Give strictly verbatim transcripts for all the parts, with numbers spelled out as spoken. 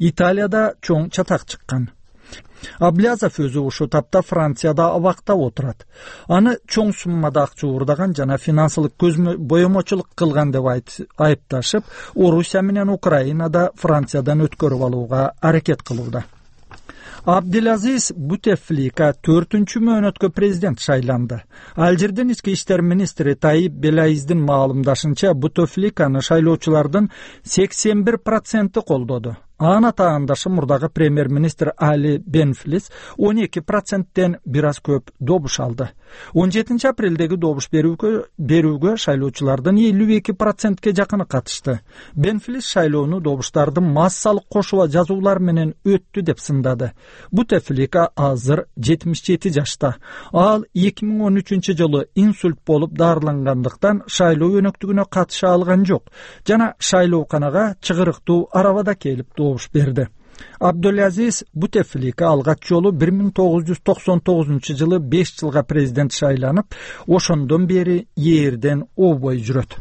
Италияда чоң чатак чыккан. Аблязов өзү ушул тапта Францияда абакта отурат. Аны чоң суммада акча уурдаган жана финансылык боемочулук кылган деп айыпташып, Орусия менен Украинада Франциядан өткөрүп алууга аракет кылууда. Абдилазиз Бутефлика төртүнчү мөөнөткө президент шайланды. Алжирдин ички иштер министри Таип Белаиздин маалымдашынча, Бутефликаны шайлоочулардын сексен бир проценти колдоду. Ана таандашы мурдагы премьер-министр Али Бенфлис он эки проценттен бир аз көп добуш алды. он жетинчи апрелдеги добуш берүүгө, берүүгө шайлоочулардын элүү эки процентке жакыны катышты. Бенфлис шайлоону добуштардын массалык кошула жазуулар менен өттү деп сындады. Бутефлика азыр жетимиш жети жашта. Ал эки миң он үчүнчү жылы инсульт болуп дарылангандыктан шайлоо өнөктүгүнө катыша алган жок жана шайлооканага чыгырыктуу арабада келип добуш берди. Абдулазиз Бутефлика алгач жолу бир миң тогуз жүз токсон тогузунчу жылы беш жылга президент шайланып, ошондон бери ээрден обой жүрөт.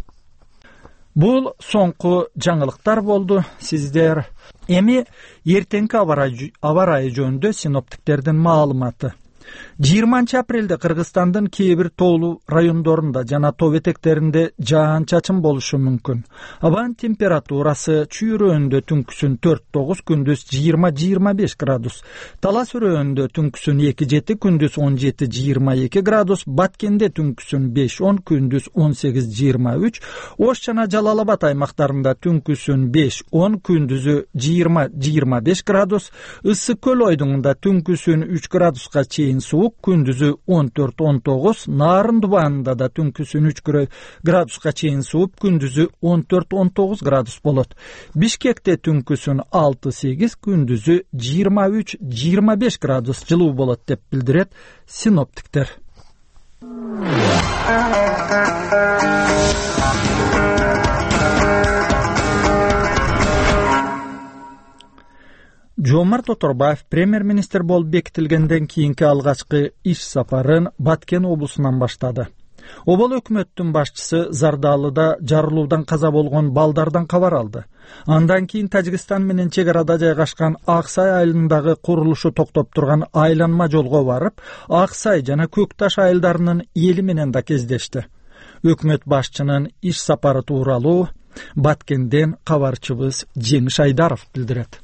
Бул соңку жаңылыктар болду. Сиздер эми эртеңки аба ырайы жөнүндө синоптиктердин маалыматы. жыйырманчы апрелде Кыргызстандын кээ бир тоолуу райондорунда жана тоо этектеринде жаан-чачын болушу мүмкүн. Абанын температурасы чүйрөөнүндө түнкүсүн төрт тогуз, күндүз жыйырма жыйырма беш градус, талас өрөөнүндө түнкүсүн эки жети, күндүз он жети жыйырма эки градус, Баткенде түнкүсүн беш он, күндүз он сегиз жыйырма үч, Ош жана Жалал Абад аймактарында түнкүсүн беш он, күндүзү жыйырма жыйырма беш градус, Ысык көл ойдуңунда түнкүсүн үч градуска чейин суук, күндүзү он төрт он тогуз, Нарын Дубанында да түнкүсүн үч градуска чейин сууп, күндүзү он төрт он тогуз градус болот. Бишкекте түнкүсүн алты сегиз, күндүзү жыйырма үч жыйырма беш градус жылуу болот деп билдирет синоптиктер. Жомарт Оторбаев премьер-министр болуп бекитилгенден кийинки алгачкы иш сапарын Баткен облусунан баштады. Обол өкмөттүн башчысы Зардалыда жарылуудан каза болгон балдардан кабар алды. Андан кийин Тажикстан менен чек арада жайгашкан Аксай айылындагы курулушу токтоп турган айланма жолго барып, Аксай жана Көкташ айылдарынын эли менен да кездешти. Өкмөт башчынын иш сапары тууралуу Баткенден кабарчыбыз Жеңиш Айдаров билдирет.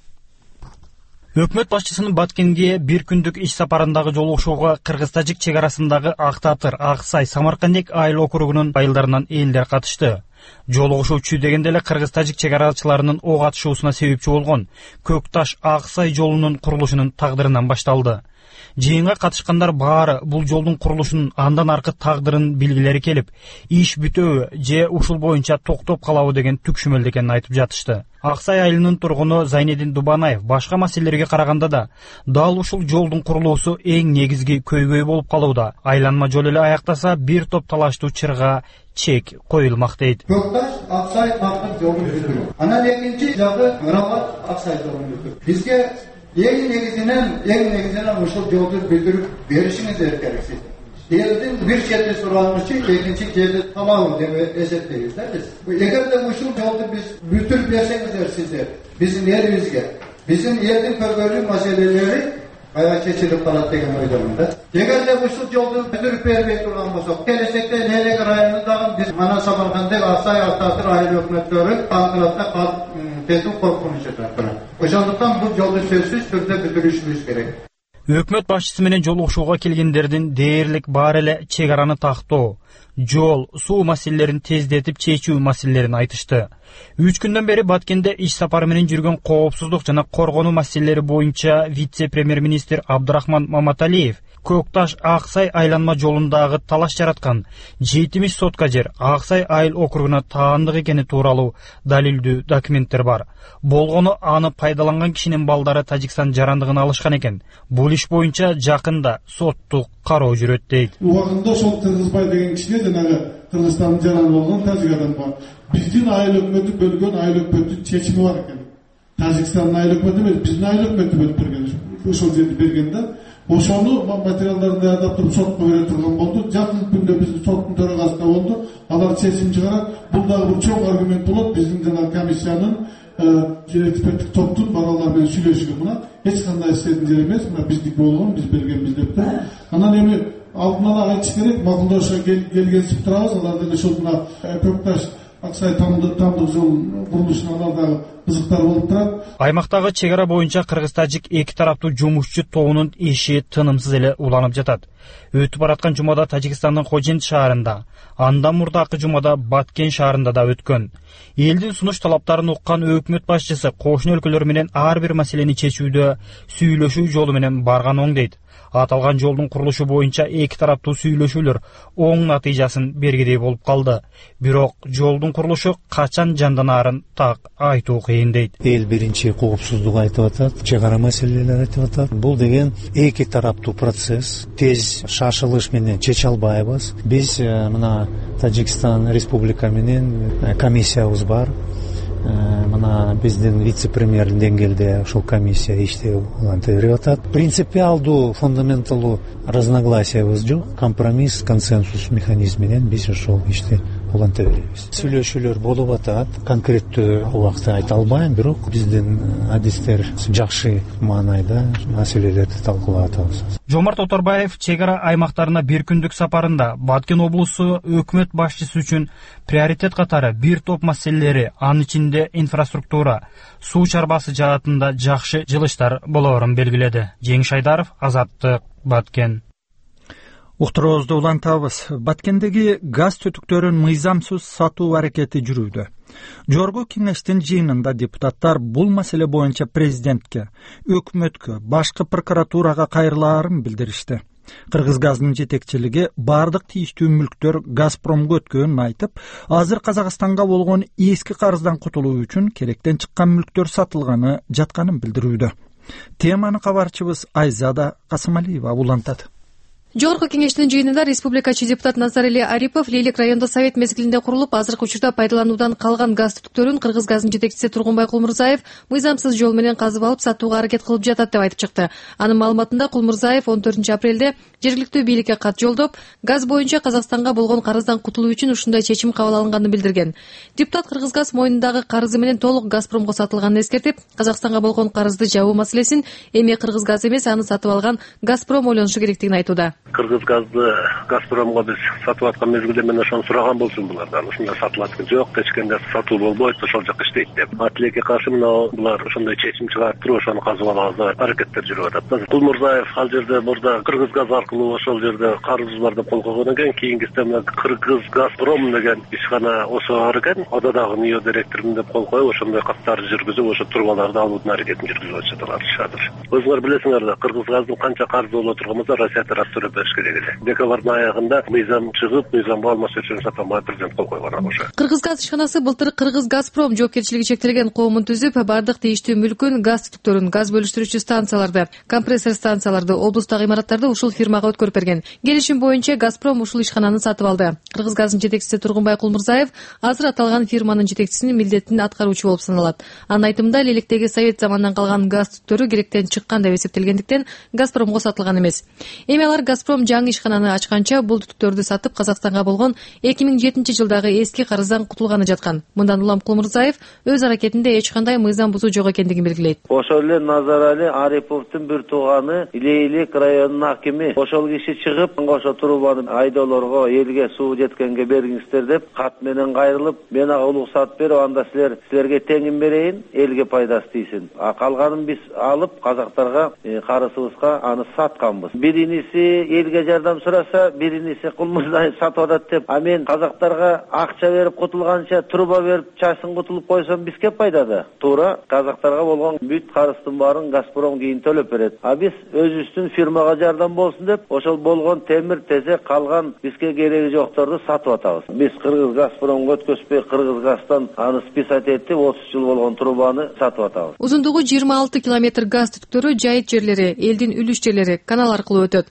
Өкмөт башчысынын Баткенге бир күндүк иш сапарындагы жолугушууга Кыргыз-Тажик чек арасындагы Актатыр, Аксай, Самаркандек айыл округунун айылдарынан элдер катышты. Жолугушуу чүй дегенде эле Кыргыз-Тажик чек арачыларынын ок атышуусуна себепчи болгон Көкташ Аксай жолунун курулушунун тагдырынан башталды. Жыйынга катышкандар баары бул жолдун курулушунун андан аркы тагдырын билгилери келип, иш бүтөбү же ушул боюнча токтоп калабы деген түкшүмөлдө экенин айтып жатышты. Аксай айылынын тургуну Зайнедин Дубанаев башка маселелерге караганда да дал ушул жолдун курулуусу эң негизги көйгөй болуп калууда. Айланма жол эле аяктаса бир топ талаштуу чырга чек коюлмак дейт. Көкташ Аксай тактын жолун бүтүрүү. Анан экинчи жагы Мырабат Аксай жолун бүтүрүү. Бизге эң негизинен эң негизинен ушул жолду бүтүрүп беришиңиздер керек. Элдин бир чети суранычы, экинчи чети талабы деп эсептейбиз да биз. Эгерде ушул жолду биз бүтүрүп берсеңиздер сиздер, биздин элибизге, биздин элдин көргөнү маселелери кая чечилип калат деген ойдомун да. Эгерде ушул жолду бүтүрүп бербей турган болсок, келечекте Элек районундагы биз мана Самаркандек Аксай Актатыр айыл өкмөттөрү Анкаратта кетүү коркунучу турат. Ошондуктан бул жолду сөзсүз түрдө бүтүрүшүбүз керек. Өкмөт башчысы менен жолугушууга келгендердин дээрлик бар эле чек араны тактоо, жол, суу маселелерин тездетип чечүү маселелерин айтышты. Үч күндөн бери Баткенде иш сапары менен жүргөн коопсуздук жана коргонуу маселелери боюнча вице-премьер-министр Абдырахман Маматалиев Көкташ Аксай айланма жолундагы талаш жараткан жетимиш сотка жер Аксай айыл округуна таандык экени тууралуу далилдүү документтер бар. Болгону аны пайдаланган кишинин балдары Тажикстан жарандыгын алышкан экен. Бул иш боюнча жакында соттук кароо жүрөт дейт. Убагында ошол Кыргызбай деген кишине жанагы Кыргызстандын жараны болгон тажик адам бар. Биздин айыл өкмөтү бөлгөн айыл өкмөттүн чечими бар экен. Тажикстандын айыл өкмөтү эмес, биздин айыл өкмөтү бөлүп берген. Ошол жерди берген да. Ошону материалдарды даярдап туруп сотко бере турган болду. Жакын күндө биздин соттун төрагасында болду. Алар чечим чыгарат. Бул дагы бир чоң аргумент болот биздин жана комиссиянын жер эксперттик топтун баралар менен сүйлөшүгө мына эч кандай сиздердин жер эмес, мына биздик болгон, биз бергенбиз деп да. Анан эми алдын ала айтыш керек, макулдашууга келгенсип турабыз. Алар деле ошол мына Көкташ Аксай тамдык жол курулушуна алардагы кызыктар болуп турат. Аймактагы чек ара боюнча кыргыз-тажик эки тараптуу жумушчу тобунун иши тынымсыз эле уланып жатат. Өтүп бараткан жумада Тажикстандын Хожент шаарында, андан мурдакы жумада Баткен шаарында да өткөн. Элдин сунуш талаптарын уккан өкмөт башчысы кошуна өлкөлөр менен ар бир маселени чечүүдө сүйлөшүү жолу менен барган оң дейт. Аталган жолдун курулушу боюнча эки тараптуу сүйлөшүүлөр оң натыйжасын бергидей болуп калды. Бирок жолдун курулушу качан жанданарын так айтуу кыйын дейт. Эл биринчи коопсуздук айтып атат, чек ара маселелер айтып атат. Бул деген эки тараптуу процесс. Тез шашылыш менен чече албайбыз. Биз мына Тажикстан Республика менен комиссиябыз бар. Мына биздин вице-премьер деңгээлде ошол комиссия иштеп улантып атат. Принципиалдуу, фундаменталдуу разногласиябыз жок. Компромисс, консенсус механизми менен биз ошол ишти улантып беребиз. Сүйлөшүүлөр болуп атат. Конкреттүү убакта айта албайм, бирок биздин адистер жакшы маанайда маселелерди талкуулап атабыз. Жомарт Оторбаев чек ара аймактарына бир күндүк сапарында Баткен облусу өкмөт башчысы үчүн приоритет катары бир топ маселелери, анын ичинде инфраструктура, суу чарбасы жаатында жакшы жылыштар болоорун белгиледи. Жеңиш Айдаров, Азаттык, Баткен. Уктуруубузду улантабыз. Баткендеги газ түтүктөрүн мыйзамсыз сатуу аракети жүрүүдө. Жогорку кеңештин жыйынында депутаттар бул маселе боюнча президентке, өкмөткө, башкы прокуратурага кайрылаарын билдиришти. Кыргызгаздын жетекчилиги бардык тийиштүү мүлктөр Газпромго өткөнүн айтып, азыр Казакстанга болгон эски карыздан кутулуу үчүн керектен чыккан мүлктөр сатылганы жатканын билдирүүдө. Теманы кабарчыбыз Айзада Касымалиева улантат. Жогорку кеңештин жыйынында республикачы депутат Назарали Арипов Лейлик райондо совет мезгилинде курулуп, азыркы учурда пайдалануудан калган газ түтүктөрүн Кыргызгаздын жетекчиси Тургунбай Кулмурзаев мыйзамсыз жол менен казып алып сатууга аракет кылып жатат деп айтып чыкты. Анын маалыматында Кулмурзаев он төртүнчү апрелде жергиликтүү бийликке кат жолдоп, газ боюнча Казакстанга болгон карыздан кутулуу үчүн ушундай чечим кабыл алынганын билдирген. Депутат Кыргызгаз мойнундагы карызы менен толук Газпромго сатылганын эскертип, Казакстанга болгон карызды жабуу маселесин эми Кыргызгаз эмес, аны сатып алган Газпром ойлонушу керектигин айтууда. Кыргызгазды Газпромго биз сатып аткан мезгилде мен ошону сураган болчумун булардан. Ушундай сатылат жок, кечкенде сатуу болбойт, ошол жакка иштейт деп. Атилекке каршы мына булар ошондой чечим чыгарып туруп, ошону казып алабыз деп аракеттер жүрүп атат. Кулмурзаев ал жерде мурда Кыргызгаз аркылуу ошол жерде карыз бар деп кол койгон экен, кийинкисинде мына Кыргызгазпром деген ишкана ошо бар экен. Ода дагы НИО директорумун деп кол коюп, ошондой каттарды жүргүзүп, ошо турбаларды алуудун аракетин жүргүзүп атышат азыр. Өзүңөр билесиңер да, Кыргызгаздын канча карызы боло турган болсо, Россия тарап төрөп бериш керек эле. Декабрдын аягында мыйзам чыгып, мыйзам болмосо үчүн сатамай президент кол койгон ошо. Кыргызгаз ишканасы былтыр Кыргызгазпром жоопкерчилиги чектелген коомун түзүп, бардык тийиштүү мүлкүн, газ түтүктөрүн, газ бөлүштүрүүчү станцияларды, компрессор станцияларды, облустагы имараттарды ушул фирмага өткөрүп берген. Келишим боюнча Газпром ушул ишкананы сатып алды. Кыргызгаздын жетекчиси Тургунбай Кулмурзаев азыр аталган фирманын жетекчисинин милдетин аткаруучу болуп саналат. Анын айтымында, Лейликтеги совет заманынан калган газ түтүктөрү керектен чыккан деп эсептелгендиктен Газпромго сатылган эмес. Эми алар Газпром жаңы ишкананы ачканча бул түтүктөрдү сатып Казакстанга болгон эки миң жетинчи жылдагы эски карыздан кутулганы жаткан. Мындан улам Кулмурзаев өз аракетинде эч кандай мыйзам бузуу жок экендигин белгилейт. Ошол эле Назарали Ариповдун бир тууганы Лейлик районунун акими ошол киши чыгып, ошо турбаны айдоолорго, элге суу жеткенге бергиңиздер деп кат менен кайрылып, мен ага улуксат берип, анда силер силерге теңин берейин, элге пайдасы тийсин. А калганын биз алып казактарга карызыбызга аны сатканбыз. Бириниси элге жардам сураса, бириниси Кулмурзаев сатып атат деп, а мен казактарга акча берип кутулганча, труба берип чачсын кутулуп койсом бизге пайдада. Туура казактарга болгон бүт карыздын баарын Газпром кийин төлөп берет. А биз өзүбүздүн фирмага жардам болсун деп, ошол болгон темир тезек калган бизге кереги жокторду сатып атабыз. Биз Кыргызгазпромго өткөзбөй, Кыргызгаздан аны списать этип, отуз жыл болгон трубаны сатып атабыз. Узундугу жыйырма алты километр газ түтүктөрү жайыт жерлери, элдин үлүш жерлери, канал аркылуу өтөт. Элек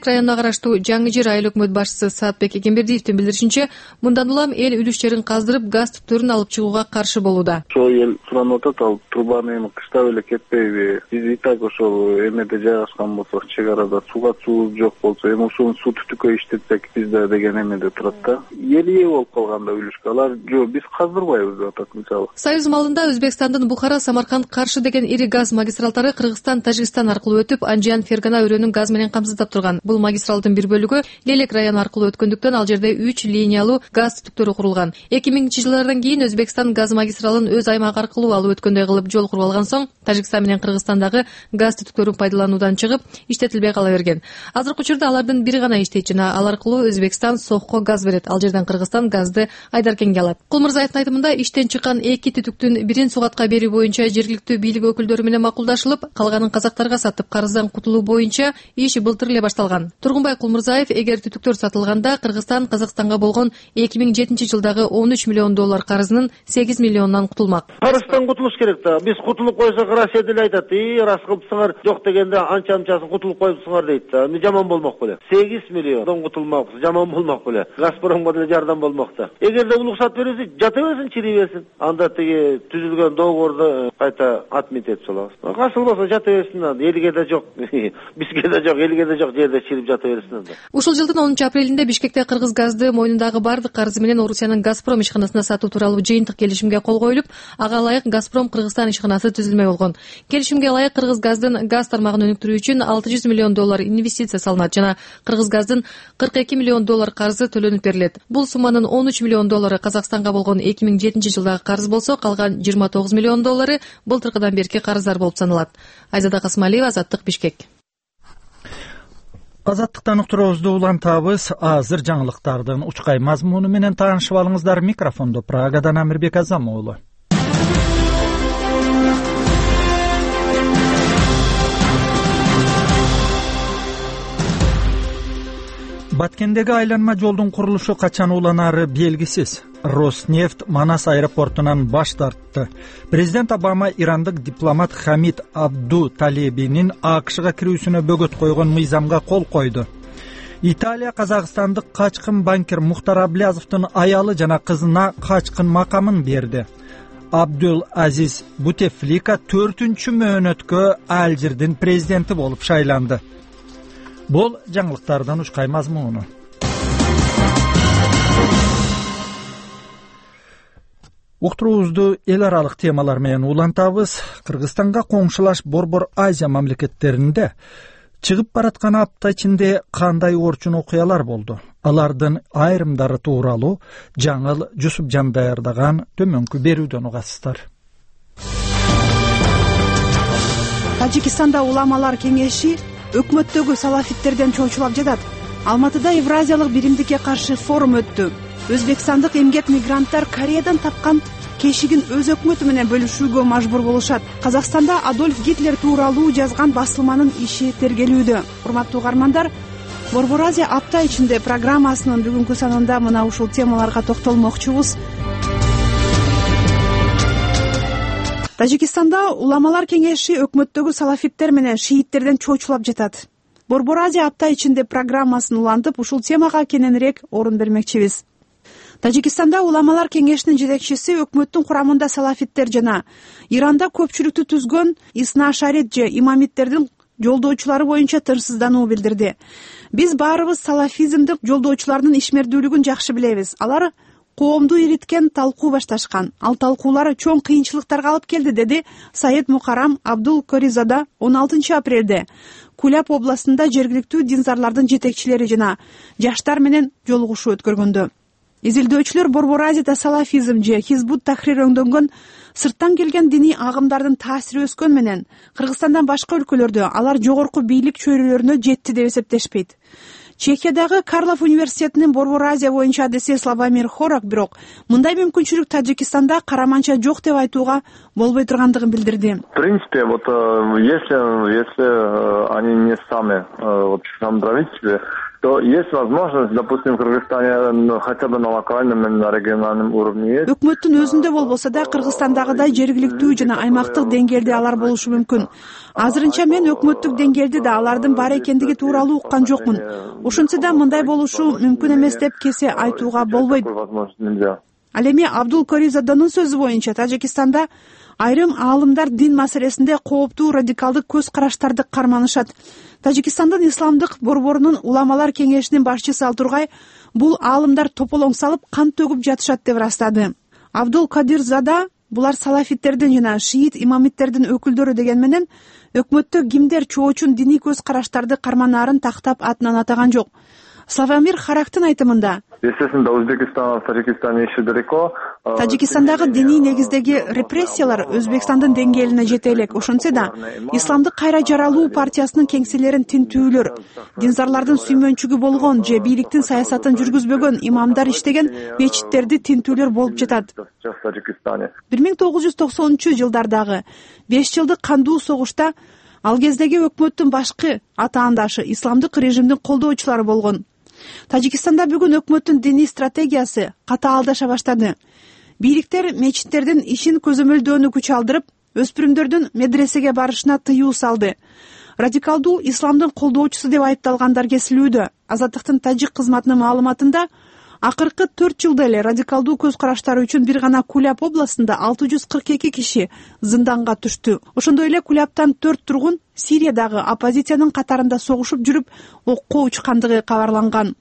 элек районуна караштуу Жаңы Жер айыл өкмөт башчысы Саатбек Экембердиевдин билдиришинче, мындан улам эл үлүш жерин каздырып, газ түптөрүн алып чыгууга каршы болууда. Ошол эл суранып атат, ал трубаны эми кыштап эле кетпейби? Биз и так ошол эмеде жайгашкан болсок, чек арада суга суу жок болсо, эми ушуну суу түтүккө иштетсек бизде деген эмеде турат да. Эл ээ болуп калганда үлүшкө алар жок, биз каздырбайбыз деп атат мисалы. Союз малында Өзбекстандын Бухара, Самарканд, Каршы деген ири газ магистралдары Кыргызстан, Тажикстан аркылуу өтүп, Анжиян, Фергана өрөөнүн газ менен камсыздап турган. Бул магистралдын бир бөлүгү Лелек району аркылуу өткөндүктөн ал жерде үч линиялуу газ түтүктөрү курулган. эки миңинчи жылдардан кийин Өзбекстан газ магистралын өз аймагы аркылуу алып өткөндөй кылып жол куруп алган соң, Тажикстан менен Кыргызстандагы газ түтүктөрүн пайдалануудан чыгып, иштетилбей кала берген. Азыркы учурда алардын бири гана иштейт жана ал аркылуу Өзбекстан Сохко газ берет. Ал жерден Кыргызстан газды Айдаркенге алат. Кулмурзаевдин айтымында, иштен чыккан эки түтүктүн бирин сугатка берүү боюнча жергиликтүү бийлик өкүлдөрү менен макулдашылып, калганын казактарга сатып карыздан кутулуу боюнча иш былтыр эле башталган. Тургунбай Кулмурзаев, эгер түтүктөр сатылганда, Кыргызстан Казакстанга болгон эки миң жетинчи жылдагы он үч миллион доллар карызынын сегиз миллионунан кутулмак. Карыздан кутулуш керек да. Биз кутулуп койсок, Россия деле айтат, "И, рас кылыпсыңар, жок дегенде анча-анчасын кутулуп коюпсуңар" дейт да. Эми жаман болмок беле. сегиз миллиондон кутулмакпыз, жаман болмок беле. Газпромго деле жардам болмок да. Эгерде уруксат берилсе, жата берсин, чири берсин. Анда тиги түзүлгөн договорду кайта отмет этип салабыз. Касыл болсо жата берсин, элге да жок, бизге да жок, элге да жок жерде чирип жата берсин анда. Ушул жылдын онунчу апрелинде Бишкекте Кыргыз газды мойнундагы бардык карызы менен Орусиянын Газпром ишканасына сатуу тууралуу жыйынтык келишимге кол коюлуп, ага ылайык Газпром Кыргызстан ишканасы түзүлмөй болгон. Келишимге ылайык Кыргыз газдын газ тармагын өнүктүрүү үчүн алты жүз миллион доллар инвестиция салынат жана Кыргыз газдын кырк эки миллион доллар карызы төлөнүп берилет. Бул сумманын он үч миллион доллары Казакстанга болгон эки миң жетинчи жылдагы карыз болсо, калган жыйырма тогуз миллион доллары былтыркыдан берки карыздар болуп саналат. Айзада Касмалиева, Азаттык, Бишкек. Азаттыктан уктуруубузду улантабыз. Азыр жаңылыктардын учкай мазмуну менен таанышып алыңыздар. Микрофондо Прагадан Амирбек Азамоğlu. Баткендеги айланма жолдун курулушу качан уланары белгисиз. Роснефть Манас аэропортунан баш тартты. Президент Обама ирандык дипломат Хамид Абду Талебинин АКШга кирүүсүнө бөгөт койгон мыйзамга кол койду. Италия Казакстандык качкын банкир Мухтар Аблязовдун аялы жана кызына качкын макамын берди. Абдул Азиз Бутефлика төртүнчү мөөнөткө Алжирдин президенти болуп шайланды. Бул жаңылыктардан учкай мазмуну. Уктуруубузду эл аралык темалар менен улантабыз. Кыргызстанга коңшулаш Борбор Азия мамлекеттеринде чыгып бараткан апта ичинде кандай орчун окуялар болду? Алардын айрымдары тууралуу Жаңыл Жусупжан даярдаган төмөнкү берүүдөн угасыздар. Тажикстанда уламалар кеңеши өкмөттөгү салафиттерден чоочулап жатат. Алматыда Евразиялык биримдикке каршы форум өттү. Өзбекстандык эмгек мигранттар Кореядан тапкан кешигин өз өкмөтү менен бөлүшүүгө мажбур болушат. Казакстанда Адольф Гитлер тууралуу жазган басылманын иши тергелүүдө. Урматтуу угармандар, Борбор Азия апта ичинде программасынын бүгүнкү санында мына ушул темаларга токтолмокчубуз. Тажикстанда уламалар кеңеши өкмөттөгү салафиттер менен шииттерден чоочулап жатат. Борбор Азия апта ичинде программасын улантып, ушул темага кененирээк орун бермекчибиз. Тажикстанда уламалар кеңешинин жетекчиси өкмөттүн курамында салафиттер жана Иранда көпчүлүктү түзгөн Исна Ашарит же имамиттердин жолдоочулары боюнча тырсыздануу билдирди. Биз баарыбыз салафизмдик жолдоочулардын ишмердүүлүгүн жакшы билебиз. Алар коомду ириткен талкуу башташкан. Ал талкуулар чоң кыйынчылыктарга алып келди, деди Саид Мукарам Абдул Коризада он алтынчы апрелде Куляб областында жергиликтүү динзарлардын жетекчилери жана жаштар менен жолугушуу өткөргөндө. Изилдөөчүлөр Борбор Азияда салафизм же Хизбут Тахрир өңдөнгөн сырттан келген диний агымдардын таасири өскөн менен Кыргызстандан башка өлкөлөрдө алар жогорку бийлик чөйрөлөрүнө жетти деп эсептешпейт. Чехиядагы Карлов университетинин Борбор Азия боюнча адеси Славомир Хорак бирок мындай мүмкүнчүлүк Тажикстанда караманча жок деп айтууга болбой тургандыгын билдирди. В принципе, вот если если они не сами вот сам правительство то есть возможность, допустим, в Кыргызстане, ну, хотя бы на локальном, на региональном уровне есть. Өкмөттүн өзүндө болбосо да Кыргызстандагыдай жергиликтүү жана аймактык деңгээлде алар болушу мүмкүн. Азырынча мен өкмөттүк деңгээлде да алардын бар экендиги тууралуу уккан жокмун. Ошентсе да мындай болушу мүмкүн эмес деп кесе айтууга болбойт. Ал эми Абдул Коризаданын сөзү боюнча Тажикстанда айрым аалымдар дин маселесинде кооптуу радикалдык көз караштарды карманышат. Тажикстандын исламдык борборунун уламалар кеңешинин башчысы ал Тургай бул аалымдар тополоң салып кан төгүп жатышат деп ырастады. Абдул Кадирзада булар салафиттердин жана шиит имамиттердин өкүлдөрү деген менен өкмөттө кимдер чоочун диний көз караштарды карманаарын тактап атынан атаган жок. Славомир Характын айтымында Естественно, Өзбекистан, Таджикистан еще далеко. Тажикстандагы диний негиздеги репрессиялар Өзбекстандын деңгээлине жете элек. Ошентсе да, Исламдык кайра жаралуу партиясынын кеңселерин тинтүүлөр, динзарлардын сүймөнчүгү болгон же бийликтин саясатын жүргүзбөгөн имамдар иштеген мечиттерди тинтүүлөр болуп жатат. бир миң тогуз жүз токсонунчу жылдардагы беш жылдык кандуу согушта ал кездеги өкмөттүн башкы атаандашы исламдык режимдин колдоочулары болгон. Тажикстанда бүгүн өкмөттүн диний стратегиясы катаалдаша баштады. Бийликтер мечиттердин ишин көзөмөлдөөнү күч алдырып, өспүрүмдөрдүн медресеге барышына тыюу салды. Радикалдуу исламдын колдоочусу деп айыпталгандар кесилүүдө. Азаттыктын тажик кызматынын маалыматында акыркы төрт жылда эле радикалдуу көз караштары үчүн бир гана Куляб областында алты жүз кырк эки киши зынданга түштү. Ошондой эле Кулябтан төрт тургун Сириядагы оппозициянын катарында согушуп жүрүп окко учкандыгы кабарланган.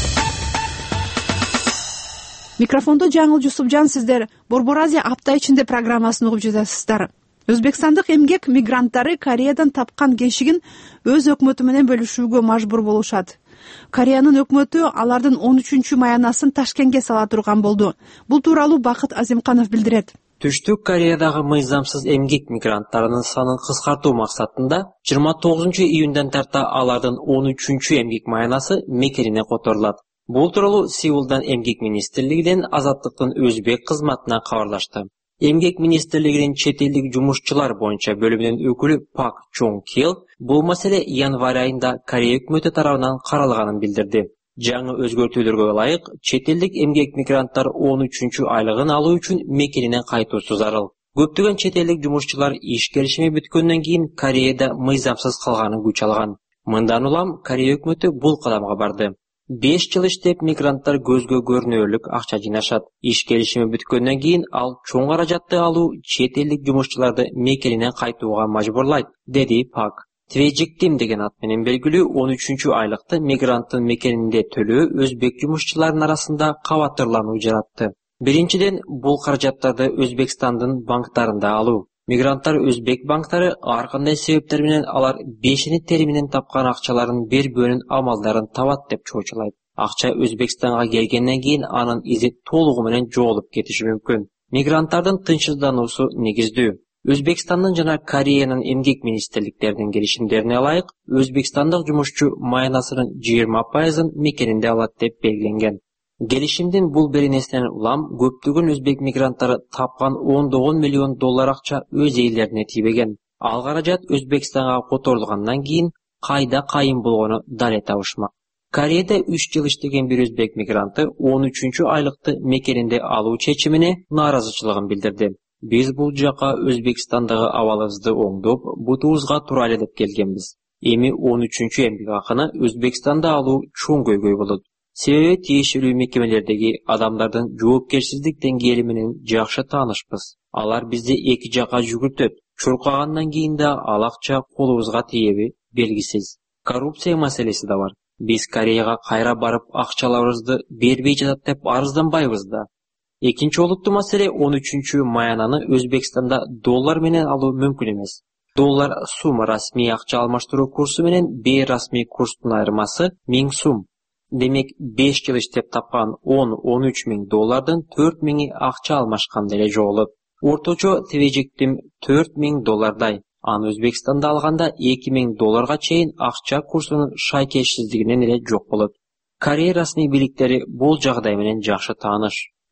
Микрофондо Жаңыл Жусупжан, сиздер Борбор Азия апта ичинде программасын угуп жатасыздар. Өзбекстандык эмгек мигранттары Кореядан тапкан кешигин өз өкмөтү менен бөлүшүүгө мажбур болушат. Кореянын өкмөтү алардын он үчүнчү маянасын Ташкентке сала турган болду. Бул тууралуу Бакыт Азимканов билдирет. Түштүк Кореядагы мыйзамсыз эмгек мигранттарынын санын кыскартуу максатында жыйырма тогузунчу июндан тарта алардын он үчүнчү эмгек маянасы Мекелине которулат. Бул тууралуу Сеулдан эмгек министрлигинен Азаттыктын өзбек кызматына кабарлашты. Эмгек министрлигинин чет элдик жумушчулар боюнча бөлүмүнүн өкүлү Пак Чонг Кил бул маселе январь айында Корея өкмөтү тарабынан каралганын билдирди. Жаңы өзгөртүүлөргө ылайык чет элдик эмгек мигранттар он үчүнчү айлыгын алуу үчүн Мекелине кайтуусу зарыл. Көптөгөн чет элдик жумушчулар иш келишими бүткөндөн кийин Кореяда мыйзамсыз калганын күч алган. Мындан улам Корея өкмөтү бул кадамга барды. беш жыл иштеп мигранттар көзгө көрүнөрлүк акча жыйнашат. Иш келишими бүткөндөн кийин ал чоң каражатты алуу чет элдик жумушчуларды Мекелине кайтууга мажбурлайт, деди Пак. Тведжиктим деген ат менен белгилүү он үчүнчү айлыкты мигранттын мекенинде төлөө өзбек жумушчуларынын арасында кабаттырлануу жаратты. Биринчиден, бул каражаттарды Өзбекстандын банктарында алуу. Мигранттар өзбек банктары ар кандай себептер менен алар бешини тери менен тапкан акчаларын бербөөнүн амалдарын табат деп чоочулайт. Акча Өзбекстанга келгенден кийин анын изи толугу менен жоголуп кетиши мүмкүн. Мигранттардын тынчсыздануусу негиздүү. Өзбекстандын жана Кореянын эмгек министрликтеринин келишимдерине ылайык, өзбекстандык жумушчу маянасынын жыйырма пайызын мекенинде алат деп белгиленген. Келишимдин бул беренесинен улам көптөгөн өзбек мигранттары тапкан ондогон миллион доллар акча өз ээлерине тийбеген. Ал каражат Өзбекстанга которулгандан кийин кайда кайын болгону дале табышмак. Кореяда үч жыл иштеген бир өзбек мигранты он үчүнчү айлыкты мекенинде алуу чечимине нааразычылыгын билдирди. Биз бул жака Өзбекстандагы абалыбызды оңдоп, бутубузга тура эле деп келгенбиз. Эми он үчүнчү эмгек акыны Өзбекстанда алуу чоң көйгөй болот. Себеби тиешелүү мекемелердеги адамдардын жоопкерсиздик деңгээли менен жакшы таанышпыз. Алар бизди эки жака жүгүртөт. Чуркагандан кийин да ал акча колубузга тиеби белгисиз. Коррупция маселеси да бар. Биз Кореяга кайра барып акчаларыбызды бербей жатат деп арызданбайбыз да. Экинчи олуттуу маселе он үчүнчү маянаны Өзбекстанда доллар менен алуу мүмкүн эмес. Доллар сум расмий акча алмаштыруу курсу менен бейрасмий курстун айырмасы миң сум. Демек беш жыл иштеп тапкан он — он үч миң доллардын төрт миңи акча алмашканда эле жоголот. Орточо тведжиктим төрт миң доллардай. Аны Өзбекстанда алганда эки миң долларга чейин акча курсунун шайкешсиздигинен эле жок болот. Корея расмий бийликтери бул жагдай менен жакшы тааныш.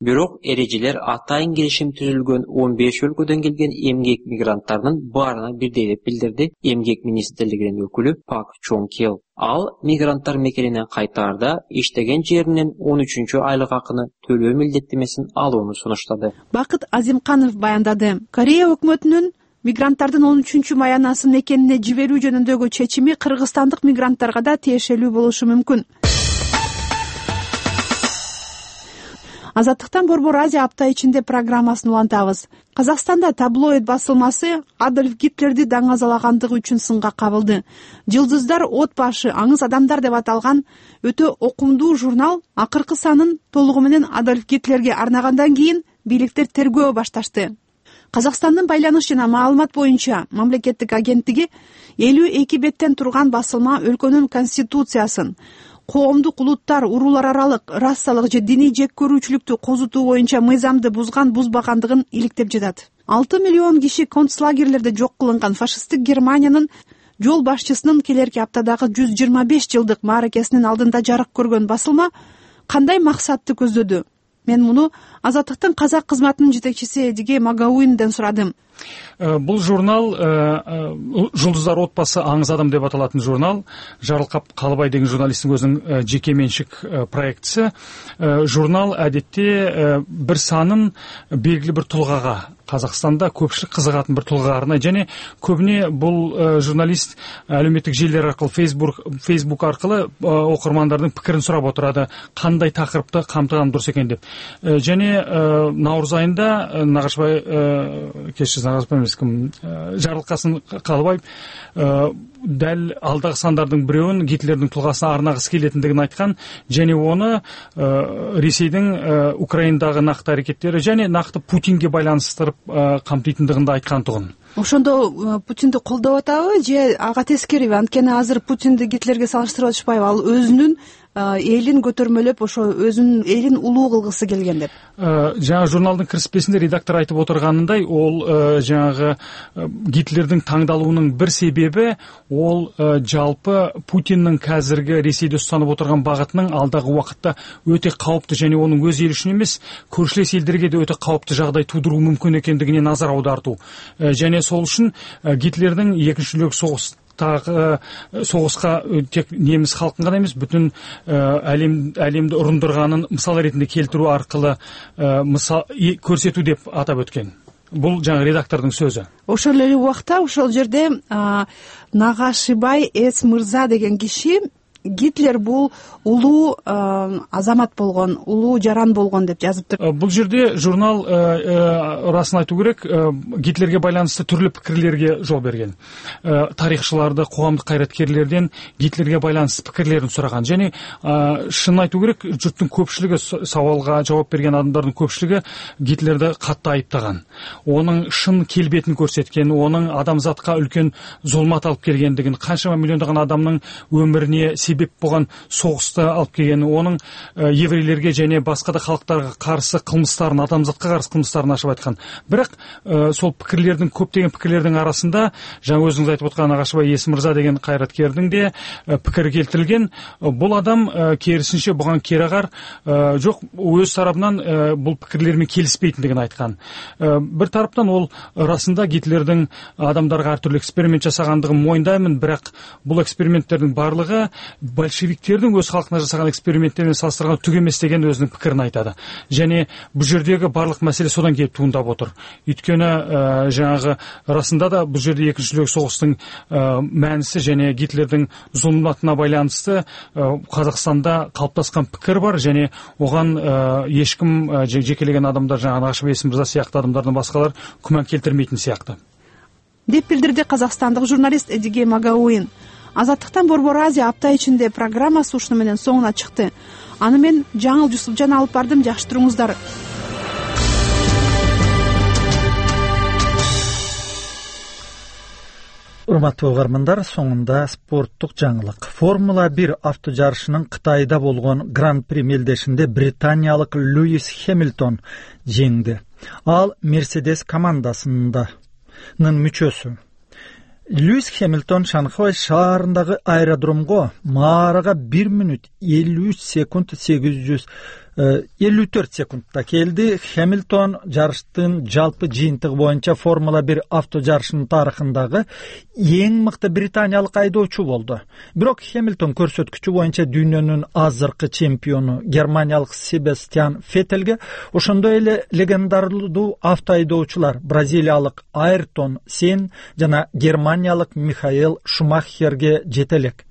Бирок эрежелер атайын келишим түзүлгөн он беш өлкөдөн келген эмгек мигранттарынын баарына бирдей деп билдирди эмгек министрлигинин өкүлү Пак Чон Кел. Ал мигранттар мекенинен кайтаарда иштеген жеринен он үчүнчү айлык акыны төлөө милдеттемесин алууну сунуштады. Бакыт Азимканов баяндады. Корея өкмөтүнүн мигранттардын он үчүнчү маянасын мекенине жиберүү жөнүндөгү чечими кыргызстандык мигранттарга да тиешелүү болушу мүмкүн. Азаттыктан Борбор Азия апта ичинде программасын улантабыз. Казакстанда таблоид басылмасы Адольф Гитлерди даңазалагандыгы үчүн сынга кабылды. Жылдыздар от башы, аңыз адамдар деп аталган өтө окумдуу журнал акыркы санын толугу менен Адольф Гитлерге арнагандан кийин бийликтер тергөө башташты. Казакстандын байланыш жана маалымат боюнча мамлекеттик агенттиги элүү эки беттен турган басылма өлкөнүн конституциясын, коомдук улуттар, уруулар аралык, расалык же диний жек көрүүчүлүктү козутуу боюнча мыйзамды бузган бузбагандыгын иликтеп жатат. алты миллион киши концлагерлерде жок кылынган фашисттик Германиянын жол башчысынын келерки аптадагы жүз жыйырма беш жылдык мааракесинин алдында жарык көргөн басылма кандай максатты көздөдү? Мен муну Азаттыктын казак кызматынын жетекчиси Эдиге Магауинден сурадым. Бул журнал Жулдуздар отбасы аңыз адам деп аталатын журнал. Жарылкап Калыбай деген журналисттин өзүнүн жеке менчик проектиси. Журнал адетте бир санын белгилүү бир тулгага, Казакстанда көпчүлүк кызыгатын бир тулгага арнайт жана көбүнө бул журналист әлеуметтик желилер аркылуу Facebook Facebook аркылуу окурмандардын пикирин сурап отурат, кандай такырыпты камтыган дурус экен деп. Және Наурыз айында Нагашбай кеширсиз Нагашбай эмес ким Жарылкасын Калыбай дәл алдагы сандардын бирөөнүн Гитлердин тулгасына арнагысы келетиндигин айткан, және оны Ресейдин Украинадагы накты аракеттери және накты Путинге байланыштырып камтыйтындыгын да айткан тугун. Ошондо Путинди колдоп атабы же ага тескериби? Анткени азыр Путинди Гитлерге салыштырып атышпайбы? Ал өзүнүн элин көтөрмөлөп, ошо өзүнүн элин улуу кылгысы келген деп. Жаңа журналдын кирспесинде редактор айтып отурганындай, ол жаңагы Гитлердин таңдалуунун бир себеби ол жалпы Путиндин казыркы Ресейде устанып отурган багытынын алдагы убакытта өтө кауптуу және онун өз эли үчүн эмес, көршүлөс элдерге да өтө кауптуу жагдай туудуруу мүмкүн экендигине назар аудартуу. Және сол үчүн Гитлердин экинчи дүниелик согуш согуска тек немис халкын гана эмес, бүтүн әлемди урундурганын мисал ретинде келтирүү аркылуу мисал көрсөтүү деп атап өткөн. Бул жаңы редактордун сөзү. Ошол эле убакта ошол жерде Нагашибай Эс мырза деген киши Гитлер бул улуу азамат болгон, улуу жаран болгон деп жазыптыр. Бул жерде журнал расын айтуу керек, Гитлерге байланыштуу түрлүү пикирлерге жол берген. Тарыхчыларды, коомдук кайраткерлерден Гитлерге байланыштуу пикирлерин сураган. Және шын айтуу керек, журттун көпчүлүгү, сабалга жооп берген адамдардын көпчүлүгү Гитлерди катты айыптаган. Онун шын келбетин көрсөткөн, онун адамзатка үлкөн зулмат алып келгендигин, канчама миллиондогон адамдын өмүрүнө себеп болгон согусты алып келген, onun еврейлерге және басқа да халықтарға қарсы кылмыстарын, адамзатқа қарсы кылмыстарын ашып айткан. Бірақ сол пікірлердің, көптеген пікірлердің арасында жаңа өзіңіз айтып отқан Нагашибай Эс мырза деген қайраткердің де пікірі келтірілген. Бұл адам керісінше бұған керағар жоқ, өз тарапынан бұл пікірлермен келіспейтіндігін айтқан. Бір тараптан ол расында Гитлердің адамдарға әртүрлі эксперимент жасағандығын мойындаймын, бірақ бұл эксперименттердің барлығы большевиктердің өз халқына жасаған эксперименттермен салыстырғанда түк емес деген өзінің пікірін айтады. Және бұл жердегі барлық мәселе содан келіп туындап отыр. Өйткені жаңағы расында да бұл жерде екінші дүниежүзілік соғыстың мәнісі және Гитлердің зұлматына байланысты Қазақстанда қалыптасқан пікір бар, және оған ешкім жекелеген адамдар, жаңағы Нагашибай Эс мырза сияқты адамдардың басқалар күмән келтірмейтін сияқты. Деп билдирди казакстандык журналист Эдиге Магауин. Азаттыктан Борбор Азия апта ичинде программасы ушуну менен соңуна чыкты. Аны мен Жаңыл Жусупжан алып бардым, жакшы туруңуздар. Урматтуу угармандар, соңунда спорттук жаңылык. Формула бир авто жарышынын Кытайда болгон Гран-при мелдешинде британиялык Льюис Хэмилтон жеңди. Ал Мерседес командасында мүчөсү. Льюис Хэмилтон Шанхай шаарындагы аэродромго маарага бир мүнөт элүү үч секунд сегиз жүз элүү төрт секундта келди. Хэмилтон жарыштын жалпы жыйынтыгы боюнча Формула бир авто жарышынын тарыхындагы эң мыкты британиялык айдоочу болду. Бирок Хэмилтон көрсөткүчү боюнча дүйнөнүн азыркы чемпиону германиялык Себастьян Феттелге, ошондой эле легендарлуу авто айдоочулар бразилиялык Айртон Сен жана германиялык Михаэл Шумахерге жете элек.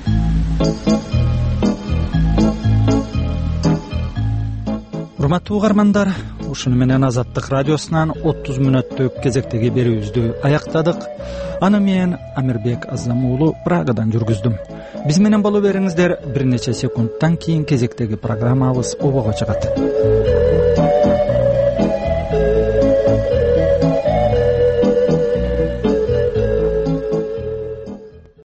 Урматтуу угармандар, ушуну менен Азаттык радиосунан отуз мүнөттүк кезектеги берүүбүздү аяктадык. Аны мен Амирбек Азам уулу Прагадан жүргүздүм. Биз менен боло бериңиздер, бир нече секундтан кийин кезектеги программабыз обого чыгат.